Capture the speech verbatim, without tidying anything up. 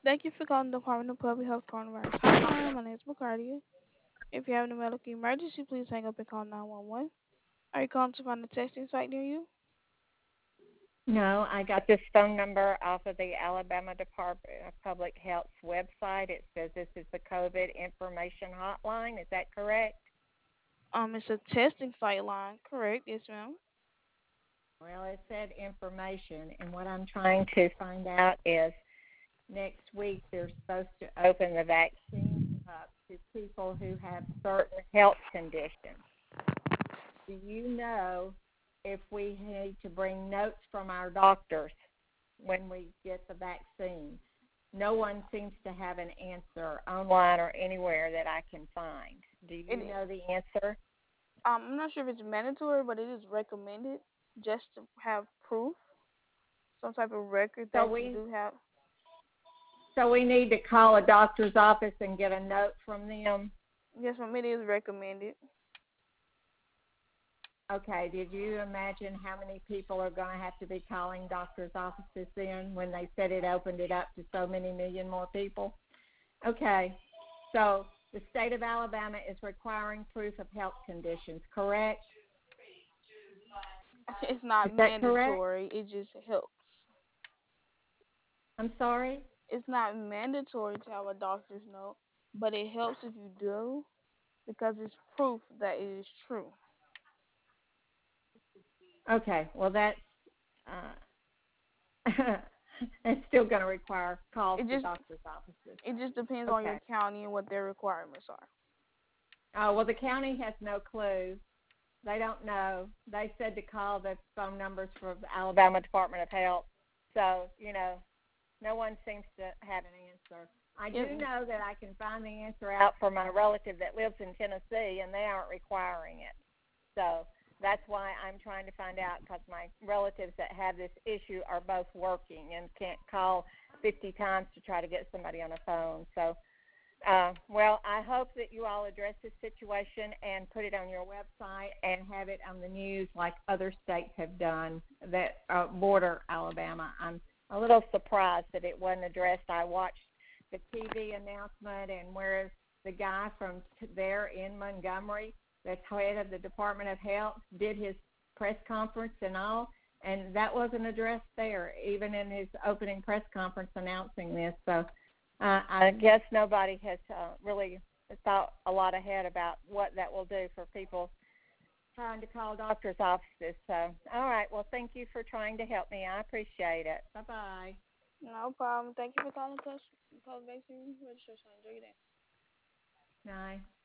Thank you for calling the Department of Public Health Coronavirus Hotline. My name is McCarty. If you have a medical emergency, please hang up and call nine one one. Are you calling to find a testing site near you? No, I got this phone number off of the Alabama Department of Public Health's website. It says this is the COVID information hotline. Is that correct? Um, it's a testing site line. Correct. Yes, ma'am. Well, it said information, and what I'm trying to find out is next week they're supposed to open the vaccine up to people who have certain health conditions. Do you know if we need to bring notes from our doctors when we get the vaccine? No one seems to have an answer online or anywhere that I can find. Do It, you know the answer? um, I'm not sure if it's mandatory, but it is recommended just to have proof, some type of record So that you we do have. so we need to call a doctor's office and get a note from them. Yes, ma'am. It is recommended. Okay, did you imagine how many people are going to have to be calling doctors' offices then when they said it opened it up to so many million more people? Okay, so the state of Alabama is requiring proof of health conditions, correct? It's Is not that correct? mandatory. It just helps. I'm sorry? It's not mandatory to have a doctor's note, but it helps if you do because it's proof that it is true. Okay, well, that's, uh, it's still going to require calls It to just doctor's offices. it just depends on your Okay. county and what their requirements are. Uh, well, the county has no clue. They don't know. They said to call the phone numbers for the Alabama Department of Health. So, you know, no one seems to have an answer. I Yep. do know that I can find the answer out for my relative that lives in Tennessee, and they aren't requiring it. So that's why I'm trying to find out because my relatives that have this issue are both working and can't call fifty times to try to get somebody on a phone. So uh, well, I hope that you all address this situation and put it on your website and have it on the news like other states have done that uh, border Alabama. I'm a little surprised that it wasn't addressed. I watched the T V announcement, and whereas the guy from t- there in Montgomery, that's head of the Department of Health, did his press conference and all, and that wasn't addressed there, even in his opening press conference announcing this. So uh, I guess nobody has uh, really thought a lot ahead about what that will do for people trying to call doctors' offices. So, all right. Well, thank you for trying to help me. I appreciate it. Bye bye. No problem. Thank you for calling Plus Plus Vaccine Registration. Enjoy your day. Bye.